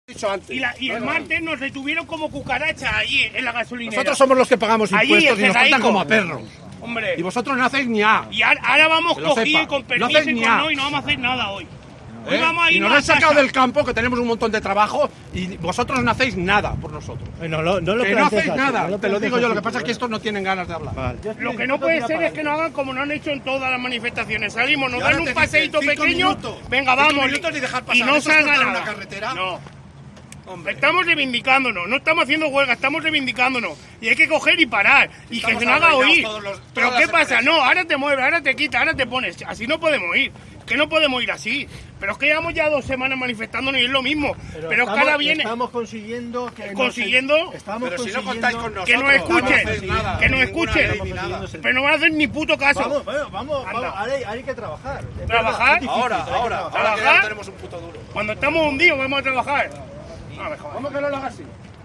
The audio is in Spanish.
Y el martes nos detuvieron como cucarachas allí en la gasolinera. Nosotros somos los que pagamos impuestos y nos tratan como a perros. Hombre. Y vosotros no hacéis ni a. Y ahora vamos cogidos con permiso y no vamos a hacer nada hoy. Hoy vamos a ir y nos han sacado del campo, que tenemos un montón de trabajo, y vosotros no hacéis nada por nosotros. No hacéis nada, te lo digo yo. Lo que pasa es que estos no tienen ganas de hablar. Vale. Lo que no puede ser es que no hagan como no han hecho en todas las manifestaciones. Salimos, nos dan un paseíto pequeño, venga, vamos, y no salga nada. No. Hombre. Estamos reivindicándonos, no estamos haciendo huelga, estamos reivindicándonos. Y hay que coger y parar, y que se nos haga oír. Pero ¿qué pasa? No, ahora te mueves, ahora te quitas, ahora te pones. Así no podemos ir. Que no podemos ir así. Pero es que llevamos ya 2 semanas manifestándonos y es lo mismo. Pero es que ahora viene. Estamos consiguiendo que. Pero si no contáis con nosotros, que nos escuchen. Que nos escuchen. Pero no van a hacer ni puto caso. Vamos, ahora hay que trabajar. ¿Trabajar? Ahora que ya no tenemos un puto duro. Cuando estamos hundidos, vamos a trabajar. ¿Cómo que no lo hagas así?